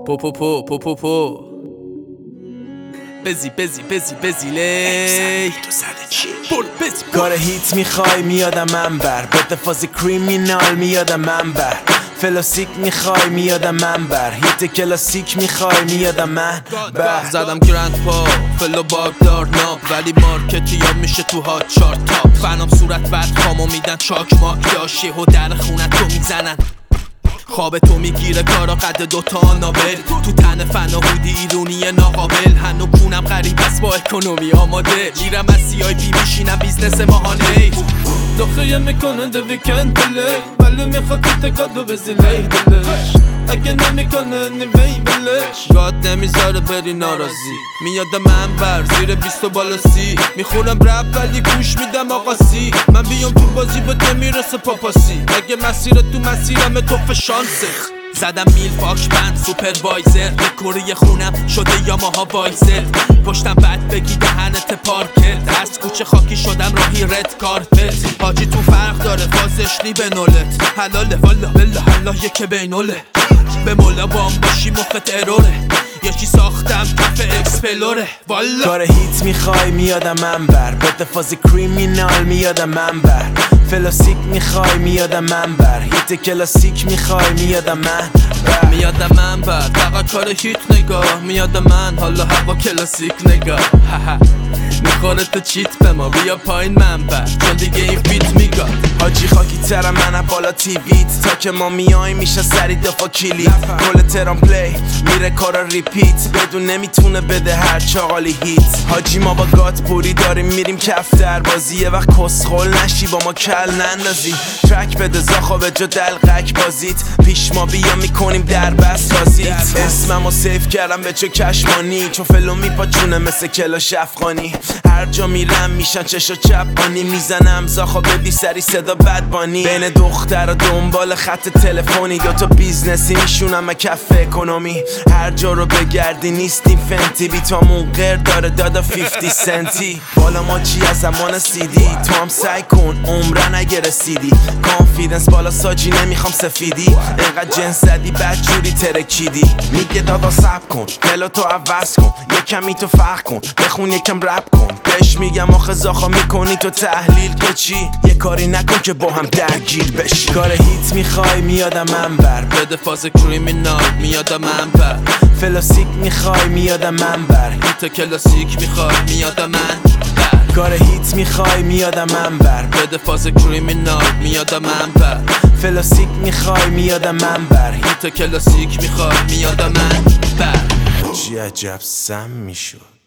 پو بزی لی کار هیت میخوای میادم منبر بده فاز کریمینال میادم منبر فلاسیک میخوای میادم منبر هیت کلاسیک میخوای میادم منبر زدم گرند پا فلو باگدار ناب ولی مارکتی یا میشه تو ها چار تاپ فنام صورت بعد خامو میدن چاک ماک داشی و در خونت تو میزنن خواب تو میگیره کارا قد دوتا نابل تو تن فن و هودی ایرونی ناقابل هنو کونم غریب است با اکونومی آماده میرم از سی بی میشینم بیزنس ماهانه دخیه میکنه ده ویکند بله ولی میخواد که تکادو بزیله دلش اگه نمیکنه نیوی بلش گاد نمیذاره بری ناراضی میادم منبر زیر 20 بالا 30 میخونم رپ ولی گوش میدم آقاسی من بیام تو بازی به نمیرسه پاپاسی اگه مسیر تو مسیرم توف شانسه زدم میل پاک بند سوپروایزر دکوری خونم شده یاماها وایزر پشتم بد بگی دهنت پارکت از کوچه خاکی شدم راهی رد کارپت حاجی تو فرق داره فازش لی به نولت حلاله والا بلا حالا یکه بینوله به مولا بام باشی مخت اروره یکی ساختم کف اکسپلوره والا کار هیت میخوای میادم منبر بده فاز کریمینال میادم منبر فلاسیک میخوای میادم منبر هیت کلاسیک میخوای میادم منبر میادم منبر فقط کار هیت نگاه میادم من حالا هوا کلاسیک نگاه میخوره تو چیت به ما بیا پایین منبر چون دیگه این فیت میگاد حاجی خاکی ترم منم بالا تیویت تا که ما میای میشه سری دفا کلیت کل ترام پلی میره کارا ریپیت بدون نمیتونه بده هر چاقالی هیت حاجی ما با گات پوری داریم میریم کف در بازی یه وقت کسخل نشی با ما کل نندازی ترک بده زاخا به جا دلقک بازیت پیش ما بیا میکنیم در بس رازیت اسممو سیف کردم به چه کشمانی چون فلو میپاچونه مثل کلاش افغانی هر جا میرم میشن چشا چپانی میزنم زاخا بدی سری صدا بدبانی بین دختر و دنبال خط تلفنی دوتا بیزنسی میشونم کف اکونومی هر جا رو بگردی نیستیم فنتی بیتامون غیر داره دادا 50 سنتی بالا ما چی از زمان سیدی تو هم سعی کن عمره نگه رسیدی کانفیدنس بالا ساجی نمیخوام سفیدی اینقدر جنس زدی بد جوری ترکیدی میگه دادا سب کن دلو تو عوض کن یکمی تو فرق کن بخون یکم رپ کن بهش میگم آخه زاخا میکنی تو تحلیل که چی یه کاری نکن که با هم درگیر بشی کار هیت میخوای میادم منبر بده فاز کریمینال میادم منبر فلاسیک میخوای میادم منبر هیت کلاسیک میخوای میادم منبر کار هیت میخوای میادم منبر بده فاز کریمینال میادم منبر فلاسیک میخوای میادم منبر هیت کلاسیک میخوای میادم منبر چی عجب سم میشد